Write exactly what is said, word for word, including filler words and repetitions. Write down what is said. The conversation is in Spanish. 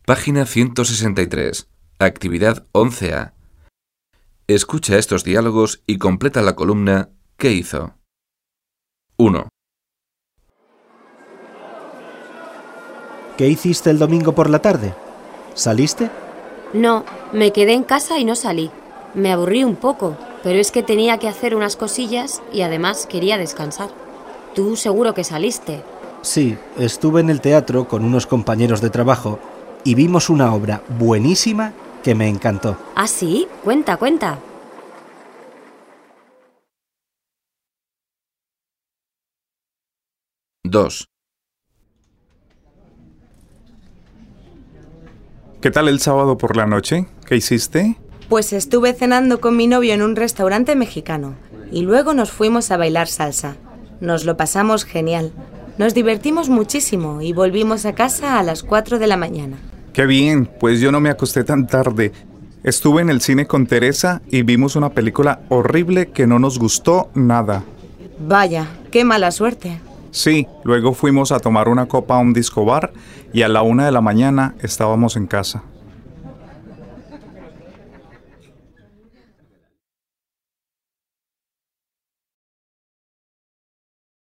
Página ciento sesenta y tres. Actividad once A. Escucha estos diálogos y completa la columna ¿Qué hizo? uno. ¿Qué hiciste el domingo por la tarde? ¿Saliste? No, me quedé en casa y no salí. Me aburrí un poco, pero es que tenía que hacer unas cosillas y además quería descansar. Tú seguro que saliste. Sí, estuve en el teatro con unos compañeros de trabajo y vimos una obra buenísima que me encantó. ¿Ah, sí? Cuenta, cuenta. dos. ¿Qué tal el sábado por la noche? ¿Qué hiciste? Pues estuve cenando con mi novio en un restaurante mexicano y luego nos fuimos a bailar salsa. Nos lo pasamos genial. Nos divertimos muchísimo y volvimos a casa a las cuatro de la mañana. ¡Qué bien! Pues yo no me acosté tan tarde. Estuve en el cine con Teresa y vimos una película horrible que no nos gustó nada. Vaya, qué mala suerte. Sí, luego fuimos a tomar una copa a un disco bar y a la una de la mañana estábamos en casa.